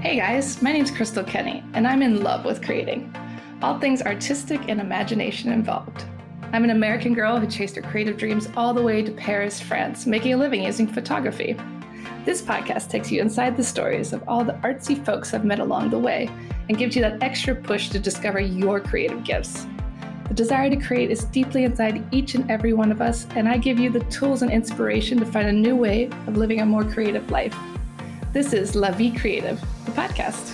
Hey guys, my name's Crystal Kenny, and I'm in love with creating. All things artistic and imagination involved. I'm an American girl who chased her creative dreams all the way to Paris, France, making a living using photography. This podcast takes you inside the stories of all the artsy folks I've met along the way and gives you that extra push to discover your creative gifts. The desire to create is deeply inside each and every one of us, and I give you the tools and inspiration to find a new way of living a more creative life. This is La Vie Creative, the podcast.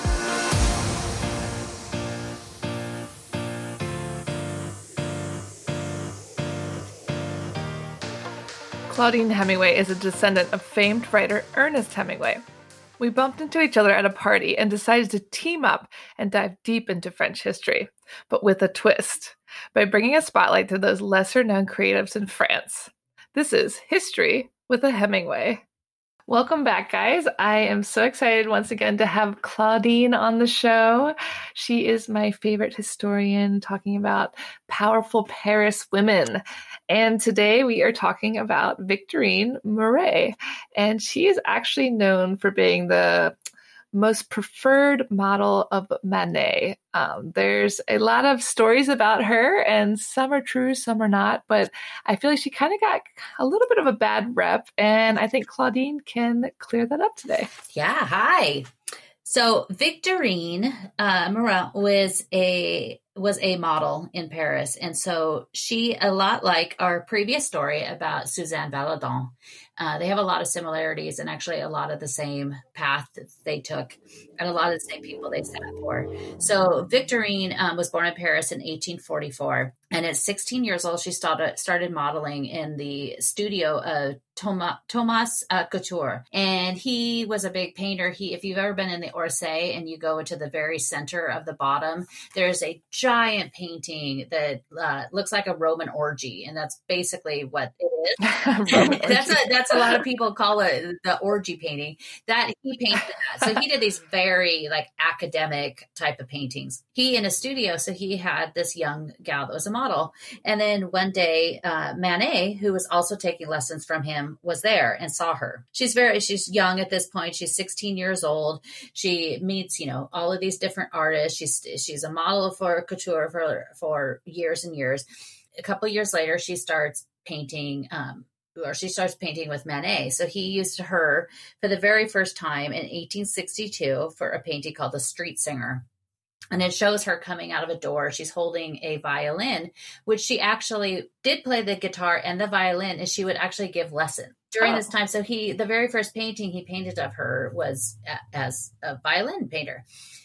Claudine Hemingway is a descendant of famed writer Ernest Hemingway. We bumped into each other at a party and decided to team up and dive deep into French history, but with a twist, by bringing a spotlight to those lesser-known creatives in France. This is History with a Hemingway. Welcome back, guys. I am so excited once again to have Claudine on the show. She is my favorite historian talking about powerful Paris women. And today we are talking about Victorine Maret. And she is actually known for being the most preferred model of Manet. There's a lot of stories about her, and some are true, some are not, but I feel like she kind of got a little bit of a bad rep, and I think Claudine can clear that up today. Yeah, hi. So Victorine Maret was a model in Paris, and so she, a lot like our previous story about Suzanne Valadon, they have a lot of similarities and actually a lot of the same path that they took and a lot of the same people they sat for. So Victorine was born in Paris in 1844, and at 16 years old, she started modeling in the studio of Thomas Couture. And he was a big painter. If you've ever been in the Orsay and you go into the very center of the bottom, there's a giant painting that looks like a Roman orgy. And that's basically what it is. That's a lot of people call it the orgy painting. That he painted that. So he did these very like academic type of paintings. He in a studio, so he had this young gal that was a model. And then one day, Manet, who was also taking lessons from him, was there and saw her. She's young at this point. She's 16 years old. She meets, all of these different artists. She's a model for couture for years and years. A couple of years later, she starts painting, with Manet. So he used her for the very first time in 1862 for a painting called The Street Singer. And it shows her coming out of a door. She's holding a violin, which she actually did play the guitar and the violin, and she would actually give lessons during this time. So the very first painting he painted of her was as a violin painter.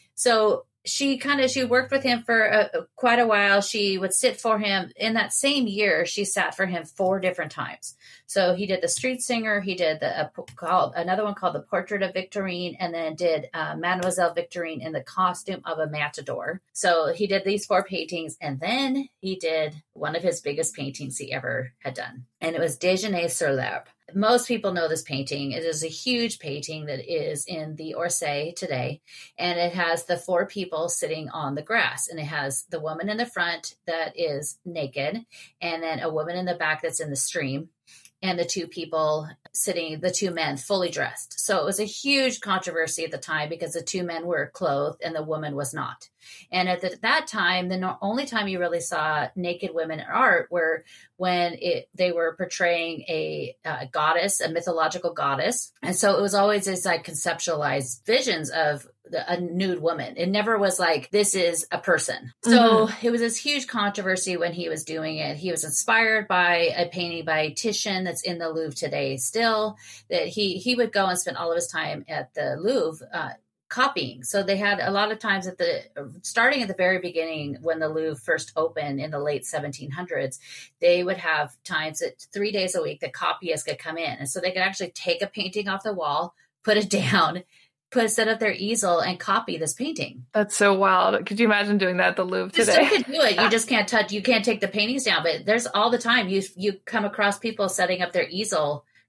So she worked with him for quite a while. She would sit for him. In that same year, she sat for him 4 different times. So he did The Street Singer. He did another one called The Portrait of Victorine, and then did Mademoiselle Victorine in the costume of a matador. So he did these 4 paintings, and then he did one of his biggest paintings he ever had done. And it was Déjeuner sur l'herbe. Most people know this painting. It is a huge painting that is in the Orsay today. And it has the 4 people sitting on the grass. And it has the woman in the front that is naked, and then a woman in the back that's in the stream, and the 2 people sitting, the 2 men fully dressed. So it was a huge controversy at the time because the 2 men were clothed and the woman was not. And at that time, the only time you really saw naked women in art were when they were portraying a goddess, a mythological goddess. And so it was always this like conceptualized visions of a nude woman. It never was like, this is a person. So It was this huge controversy when he was doing it. He was inspired by a painting by Titian that's in the Louvre today still, that he would go and spend all of his time at the Louvre copying. So they had a lot of times starting at the very beginning when the Louvre first opened in the late 1700s, they would have times that 3 days a week the copyists could come in. And so they could actually take a painting off the wall, put it down, set up their easel and copy this painting. That's so wild. Could you imagine doing that at the Louvre today? You still could do it. You just can't take the paintings down, but there's all the time you come across people setting up their easel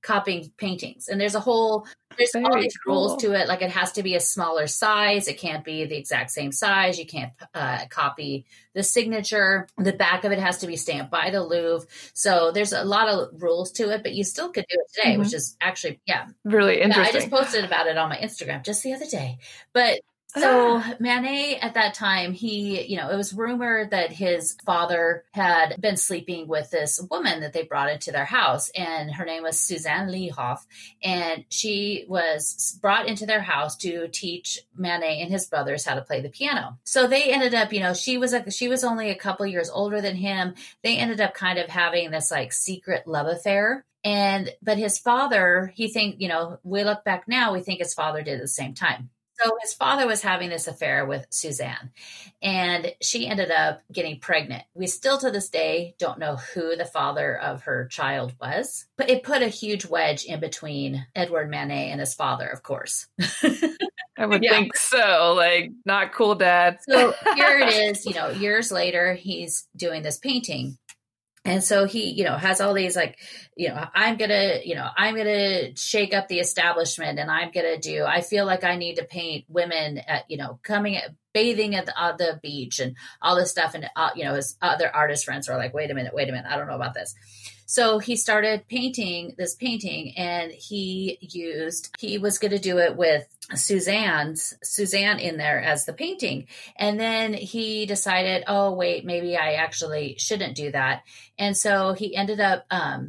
copying paintings. And there's all Very these cool. rules to it. Like it has to be a smaller size. It can't be the exact same size. You can't copy the signature. The back of it has to be stamped by the Louvre. So there's a lot of rules to it, but you still could do it today, which is actually, really interesting. I just posted about it on my Instagram just the other day. But so Manet at that time, he, it was rumored that his father had been sleeping with this woman that they brought into their house, and her name was Suzanne Lehoff, and she was brought into their house to teach Manet and his brothers how to play the piano. So they ended up, she was only a couple years older than him. They ended up kind of having this like secret love affair. But his father, we look back now, we think his father did at the same time. So his father was having this affair with Suzanne, and she ended up getting pregnant. We still to this day don't know who the father of her child was, but it put a huge wedge in between Edward Manet and his father, of course. I would think so. Like, not cool, Dad. So here it is, years later, he's doing this painting. And so he, has all these like, I'm going to shake up the establishment, and I feel like I need to paint women at, bathing at the beach and all this stuff. And, his other artist friends are like, wait a minute. I don't know about this. So he started painting this painting, and he was going to do it with Suzanne in there as the painting. And then he decided, oh, wait, maybe I actually shouldn't do that. And so he ended up,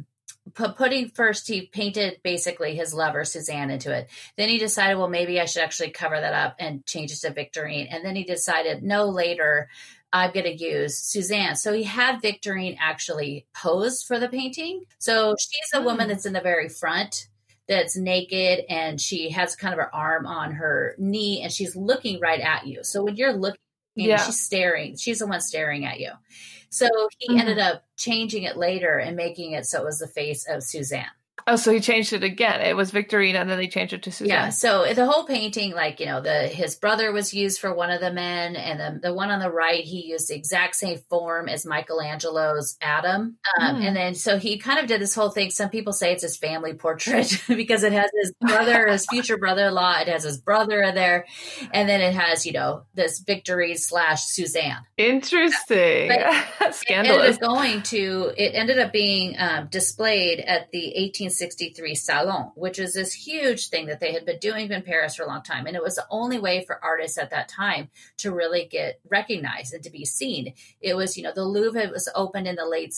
he painted basically his lover, Suzanne, into it. Then he decided, well, maybe I should actually cover that up and change it to Victorine. And then he decided, no, later, I'm going to use Suzanne. So he had Victorine actually pose for the painting. So she's a woman that's in the very front, that's naked, and she has kind of her arm on her knee, and she's looking right at you. So when you're looking, she's staring. She's the one staring at you. So he ended up changing it later and making it so it was the face of Suzanne. Oh, so he changed it again. It was Victorine, and then he changed it to Suzanne. Yeah, so the whole painting, like, his brother was used for one of the men, and then the one on the right, he used the exact same form as Michelangelo's Adam. And then, so he kind of did this whole thing. Some people say it's his family portrait because it has his brother, his future brother-in-law, it has his brother in there, and then it has, this Victorine / Suzanne. Interesting. Scandalous. It ended up being displayed at the 1863 Salon, which is this huge thing that they had been doing in Paris for a long time. And it was the only way for artists at that time to really get recognized and to be seen. It was, the Louvre was opened in the late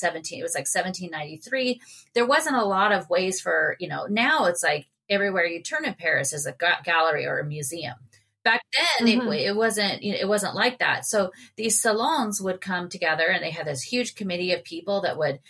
1793. There wasn't a lot of ways for, now it's like everywhere you turn in Paris is a gallery or a museum. Back then, it wasn't like that. So these salons would come together, and they had this huge committee of people that would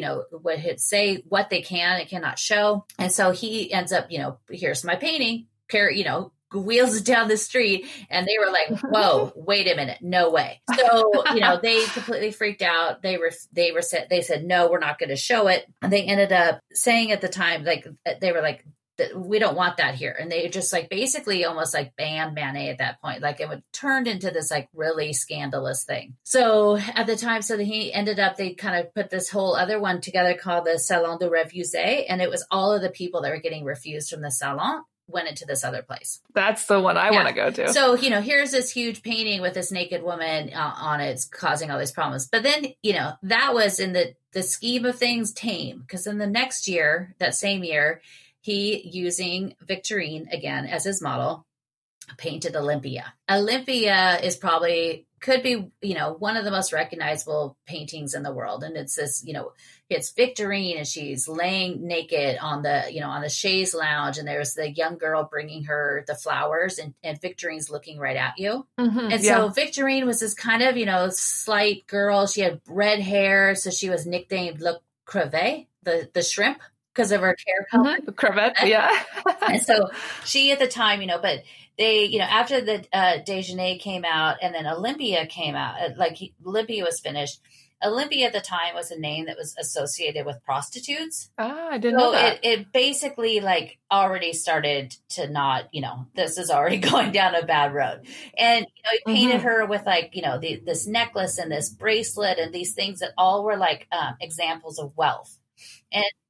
say what they can and cannot show. And so he ends up, here's my painting, wheels it down the street, and they were like, whoa, wait a minute, no way. So, they completely freaked out. They said, no, we're not going to show it. And they ended up saying at the time, like, they were like, we don't want that here. And they just like basically almost like banned Manet at that point. Like it would turned into this like really scandalous thing. So at the time, he ended up, they kind of put this whole other one together called the Salon de Refusé. And it was all of the people that were getting refused from the Salon went into this other place. That's the one I want to go to. So, here's this huge painting with this naked woman on it. It's causing all these problems. But then, that was in the scheme of things tame. Because then the next year, that same year, he, using Victorine again as his model, painted Olympia. Olympia could be, one of the most recognizable paintings in the world. And it's this, it's Victorine, and she's laying naked on the chaise lounge. And there's the young girl bringing her the flowers, and Victorine's looking right at you. And so Victorine was this kind of, slight girl. She had red hair. So she was nicknamed Le Crevet, the shrimp, because of her hair color. The crevette, yeah. And so she at the time, but they, after the Déjeuner came out, and then Olympia came out, Olympia was finished. Olympia at the time was a name that was associated with prostitutes. I didn't know that. It basically already started to not, this is already going down a bad road. And, he painted her with this necklace and this bracelet and these things that all were examples of wealth. And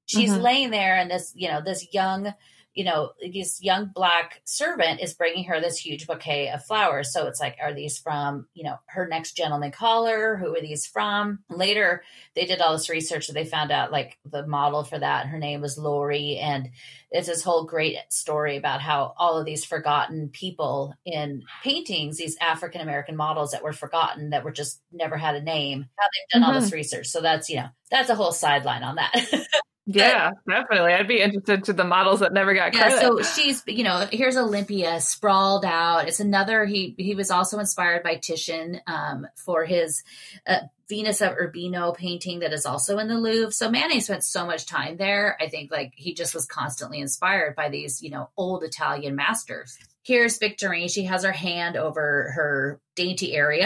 she's Mhm. laying there, and this young, this young Black servant is bringing her this huge bouquet of flowers. So it's like, are these from, her next gentleman caller? Who are these from? Later, they did all this research, and they found out like the model for that, her name was Lori. And it's this whole great story about how all of these forgotten people in paintings, these African-American models that were forgotten, that were just never had a name, how they've done all this research. So that's a whole sideline on that. Yeah, definitely. I'd be interested to the models that never got credit. So she's, here's Olympia sprawled out. It's another, he was also inspired by Titian for his Venus of Urbino painting that is also in the Louvre. So Manet spent so much time there. I think like he just was constantly inspired by these, old Italian masters. Here's Victorine. She has her hand over her dainty area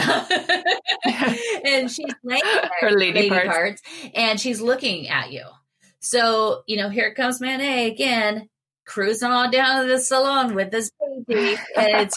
and she's laying there, her lady parts, and she's looking at you. So, here comes Manet again, cruising on down to the salon with this painting. And it's,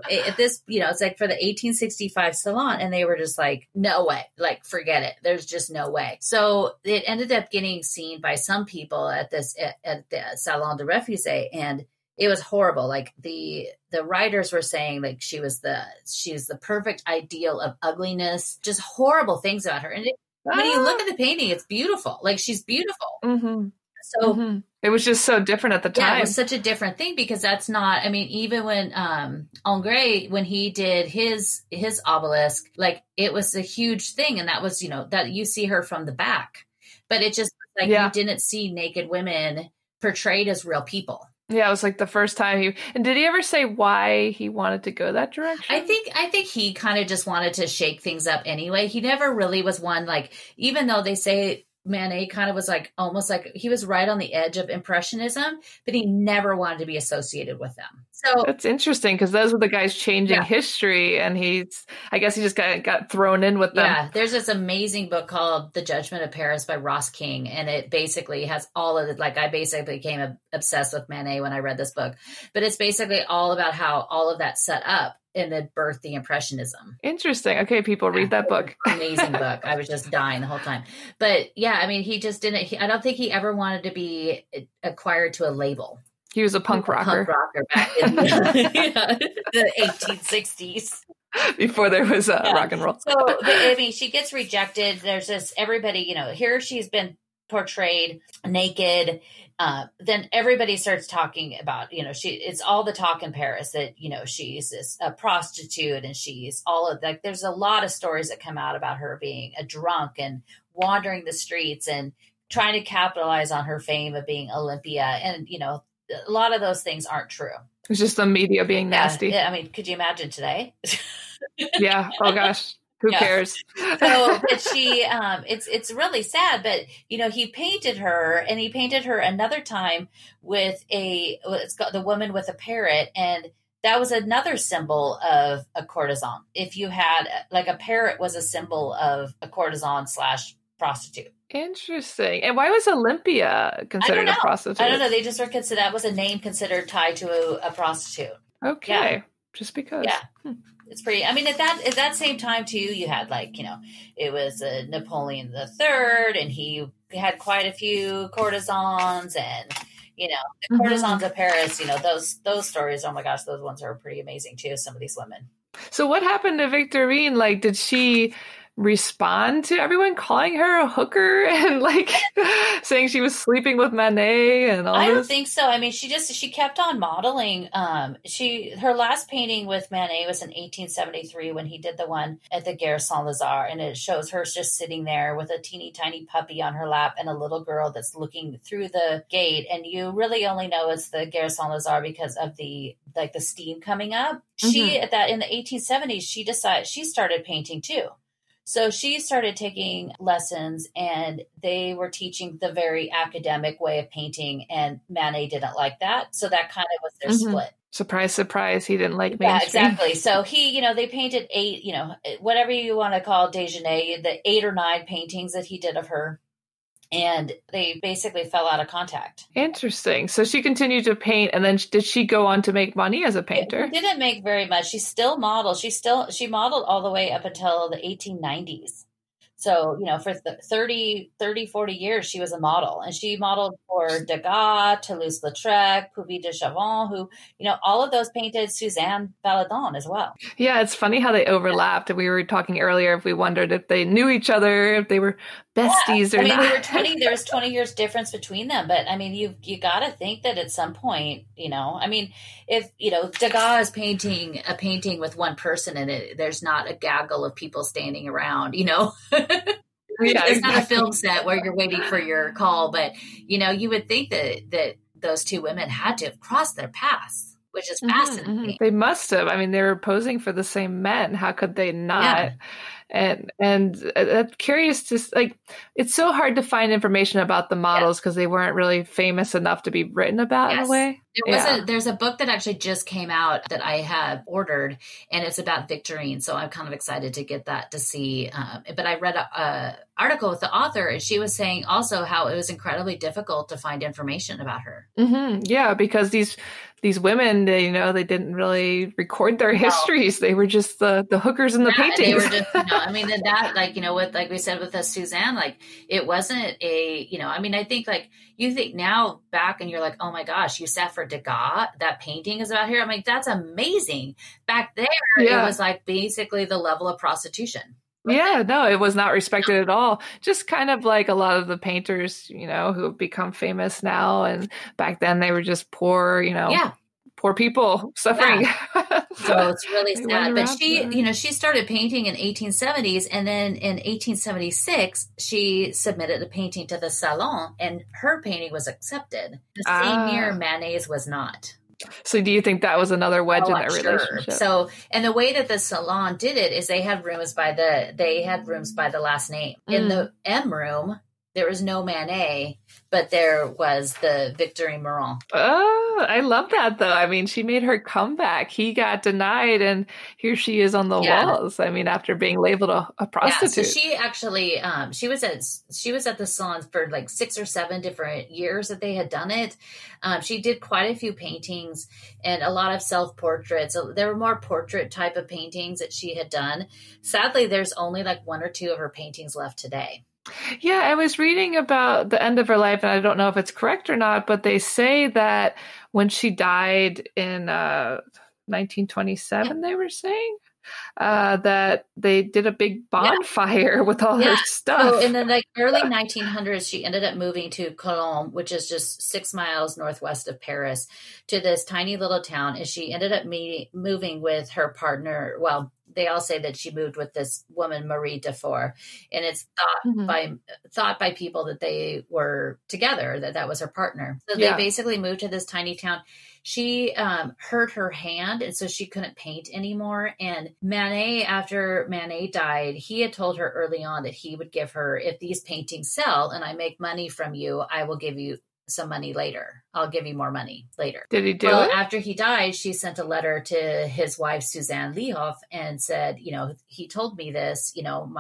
it's like for the 1865 salon. And they were just like, no way, like, forget it. There's just no way. So it ended up getting seen by some people at the Salon de Refusé. And it was horrible. Like the writers were saying like she's the perfect ideal of ugliness, just horrible things about her. And when you look at the painting, it's beautiful. Like she's beautiful. Mm-hmm. So it was just so different at the time. Yeah, it was such a different thing because that's not, I mean, even when Ingres, when he did his obelisk, like it was a huge thing. And that was, that you see her from the back, but it just like you didn't see naked women portrayed as real people. Yeah, it was like the first time and did he ever say why he wanted to go that direction? I think he kind of just wanted to shake things up anyway. He never really was one, like, even though they say Manet kind of was like, almost like he was right on the edge of Impressionism, but he never wanted to be associated with them. So that's interesting because those were the guys changing history, and I guess he just got thrown in with them. Yeah, there's this amazing book called The Judgment of Paris by Ross King, and it basically has all of it. Like I basically became obsessed with Manet when I read this book, but it's basically all about how all of that set up and then birthed the Impressionism. Interesting. Okay, people, read that book. Amazing book. I was just dying the whole time. But yeah, I mean, he just didn't, I don't think he ever wanted to be acquired to a label. He was a punk rocker. Back in the 1860s. Before there was rock and roll. So, I mean, she gets rejected. There's this, everybody, here she's been portrayed naked. Then everybody starts talking about, it's all the talk in Paris that, she's a prostitute and she's all of that. There's a lot of stories that come out about her being a drunk and wandering the streets and trying to capitalize on her fame of being Olympia. And, a lot of those things aren't true. It's just the media being nasty. Yeah, I mean, could you imagine today? Yeah. Oh gosh. Who cares? So, but she, it's really sad, but he painted her, and he painted her another time with it's got the woman with a parrot. And that was another symbol of a courtesan. If you had like a parrot was a symbol of a courtesan / prostitute. Interesting. And why was Olympia considered a prostitute? I don't know. They just were considered, that was a name considered tied to a prostitute. Okay. Yeah. Just because. Yeah. It's pretty, I mean, at that same time too, you had like, it was Napoleon III, and he had quite a few courtesans, and, the courtesans of Paris, those stories, oh my gosh, those ones are pretty amazing too. Some of these women. So what happened to Victorine? Like, did she respond to everyone calling her a hooker and like saying she was sleeping with Manet and all this? I don't think so. I mean, she kept on modeling. Her last painting with Manet was in 1873 when he did the one at the Gare Saint-Lazare, and it shows her just sitting there with a teeny tiny puppy on her lap and a little girl that's looking through the gate, and you really only know it's the Gare Saint-Lazare because of the steam coming up. She in the 1870s she started painting too. So she started taking lessons, and they were teaching the very academic way of painting, and Manet didn't like that. So that kind of was their split. Surprise, surprise. He didn't like mainstream. Yeah, exactly. So he, they painted 8, whatever you want to call déjeuner, the 8 or 9 paintings that he did of her. And they basically fell out of contact. Interesting. So she continued to paint, and then did she go on to make money as a painter? She didn't make very much. She still modeled. She modeled all the way up until the 1890s. So, for 40 years, she was a model, and she modeled for Degas, Toulouse-Lautrec, Puvis de Chavannes, who, all of those painted Suzanne Valadon as well. Yeah, it's funny how they overlapped. We were talking earlier if we wondered if they knew each other, if they were besties or not. There was 20 years difference between them, but I mean, you got to think that at some point, if, Degas is painting a painting with one person in it, there's not a gaggle of people standing around, Yeah, it's not a film set where you're waiting for your call, but, you would think that those two women had to have crossed their paths, which is fascinating. Mm-hmm. They must have. I mean, they were posing for the same men. How could they not? Yeah. And I'm curious to, like, it's so hard to find information about the models because they weren't really famous enough to be written about in a way. There's a book that actually just came out that I have ordered, and it's about Victorine. So I'm kind of excited to get that to see. But I read a article with the author, and she was saying also how it was incredibly difficult to find information about her. Mm-hmm. Yeah, because these women, they didn't really record their histories. They were just the hookers in the paintings. They were just, I mean, that, like we said with the Suzanne, like, it wasn't I think, like, you think now back and you're like, oh my gosh, you sat for Degas, that painting is about here. I'm like, that's amazing. Back there, It was like basically the level of prostitution. Yeah, no, it was not respected at all. Just kind of like a lot of the painters, who have become famous now. And back then they were just poor, poor people suffering. Yeah. So it's really sad. But she started painting in 1870s. And then in 1876, she submitted a painting to the Salon, and her painting was accepted. The same year Manet's was not. So do you think that was another wedge in their relationship? So, and the way that the Salon did it is they had rooms by the last name. In the M room, there was no Manet, but there was the Victorine Meurent. Oh, I love that, though. I mean, she made her comeback. He got denied, and here she is on the walls. I mean, after being labeled a prostitute. Yeah, so she actually, she was at the salon for like 6 or 7 different years that they had done it. She did quite a few paintings and a lot of self-portraits. So there were more portrait type of paintings that she had done. Sadly, there's only like 1 or 2 of her paintings left today. Yeah, I was reading about the end of her life, and I don't know if it's correct or not, but they say that when she died in 1927, they were saying that they did a big bonfire with all her stuff. So in the early 1900s, she ended up moving to Colombes, which is just 6 miles northwest of Paris, to this tiny little town. And she ended up moving with her partner. Well, they all say that she moved with this woman, Marie Dufour, and it's thought by people that they were together, that was her partner. So they basically moved to this tiny town. She hurt her hand, and so she couldn't paint anymore. And Manet, after Manet died, he had told her early on that he would give her, if these paintings sell and I make money from you, I will give you some money later. I'll give you more money later. Did he do it? After he died, she sent a letter to his wife, Suzanne Lehoff, and said, he told me this,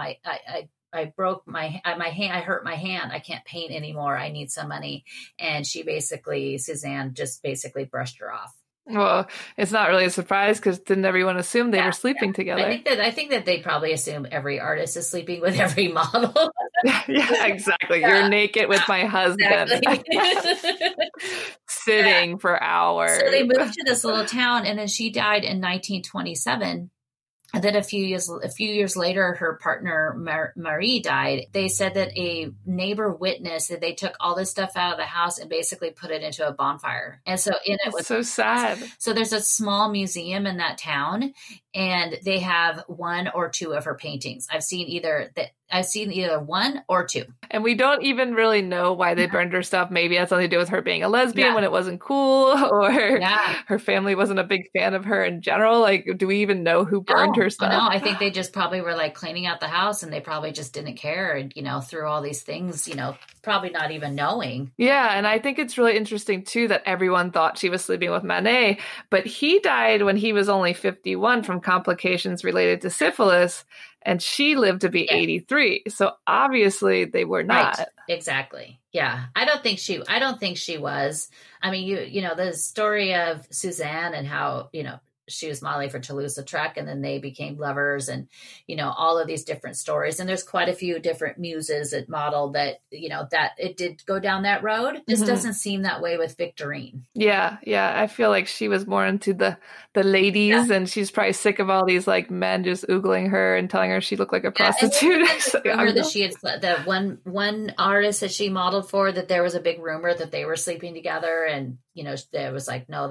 I broke my hand. I hurt my hand. I can't paint anymore. I need some money. And Suzanne just basically brushed her off. Well, it's not really a surprise because didn't everyone assume they were sleeping together? I think that they probably assume every artist is sleeping with every model. Yeah, exactly. You're naked with my husband. Exactly. Sitting for hours. So they moved to this little town, and then she died in 1927. And then a few years later, her partner, Marie, died. They said that a neighbor witnessed that they took all this stuff out of the house and basically put it into a bonfire. And so it was so sad. So there's a small museum in that town, and they have 1 or 2 of her paintings. I've seen either 1 or 2. And we don't even really know why they burned her stuff. Maybe it had something to do with her being a lesbian when it wasn't cool, or her family wasn't a big fan of her in general. Like, do we even know who burned her stuff? No, I think they just probably were like cleaning out the house, and they probably just didn't care, and threw all these things, probably not even knowing. Yeah, and I think it's really interesting too that everyone thought she was sleeping with Manet, but he died when he was only 51 from complications related to syphilis, and she lived to be 83. So obviously they were not. Right. Exactly. Yeah. I don't think she was. I mean, the story of Suzanne and how, she was modeling for Toulouse-Lautrec, and then they became lovers, and, all of these different stories. And there's quite a few different muses that modeled that, that it did go down that road. It just doesn't seem that way with Victorine. Yeah. Yeah. I feel like she was more into the ladies, and she's probably sick of all these like men just oogling her and telling her she looked like a prostitute. Rumor that she had, that one artist that she modeled for, that there was a big rumor that they were sleeping together, and, there was like, no,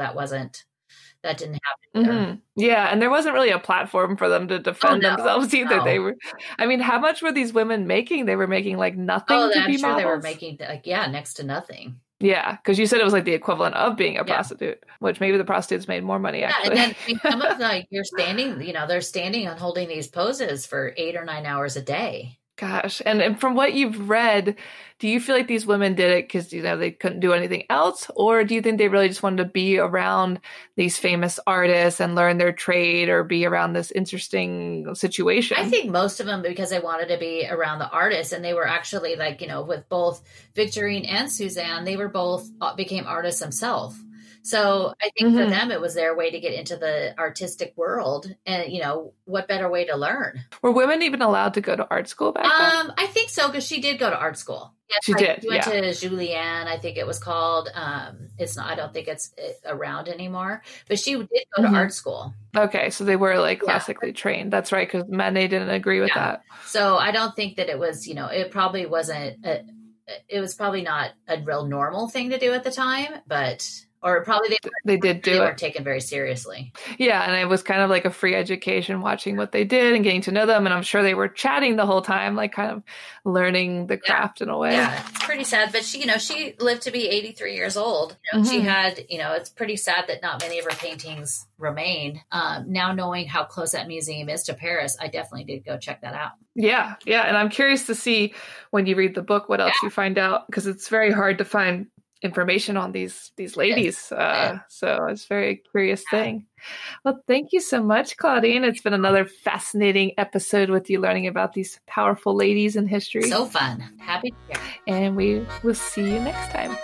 that didn't happen. Yeah, and there wasn't really a platform for them to defend themselves either. No. They were, how much were these women making? They were making like nothing to be models? They were making next to nothing. Yeah, because you said it was like the equivalent of being a prostitute, which maybe the prostitutes made more money, actually. And then some of you're standing, they're standing and holding these poses for 8 or 9 hours a day. Gosh. And from what you've read, do you feel like these women did it because, they couldn't do anything else? Or do you think they really just wanted to be around these famous artists and learn their trade or be around this interesting situation? I think most of them because they wanted to be around the artists. And they were actually with both Victorine and Suzanne, they were both became artists themselves. So I think for them, it was their way to get into the artistic world. And, what better way to learn? Were women even allowed to go to art school back then? I think so, because she did go to art school. Yes, she did. She went to Julienne, I think it was called. It's not, I don't think it's around anymore, but she did go to art school. Okay. So they were like classically trained. That's right. Because Manet didn't agree with that. So I don't think that it was, it probably wasn't, it was probably not a real normal thing to do at the time, but... Or probably they did do it. They weren't taken very seriously. Yeah, and it was kind of like a free education watching what they did and getting to know them. And I'm sure they were chatting the whole time, like kind of learning the craft in a way. Yeah, it's pretty sad. But she, she lived to be 83 years old. She had, it's pretty sad that not many of her paintings remain. Now knowing how close that museum is to Paris, I definitely did go check that out. Yeah, yeah. And I'm curious to see when you read the book, what else you find out, because it's very hard to find information on these ladies. So it's a very curious thing. Well, thank you so much, Claudine. It's been another fascinating episode with you learning about these powerful ladies in history. So fun. Happy to hear. And we will see you next time.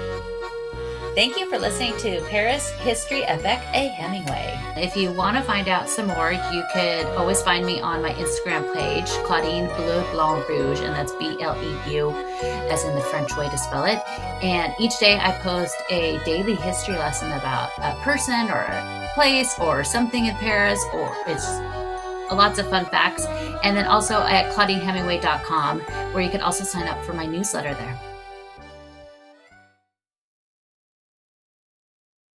Thank you for listening to Paris History avec a Hemingway. If you want to find out some more, you could always find me on my Instagram page, Claudine Bleu Blanc Rouge, and that's BLEU, as in the French way to spell it. And each day I post a daily history lesson about a person or a place or something in Paris, or it's lots of fun facts. And then also at ClaudineHemingway.com, where you can also sign up for my newsletter there.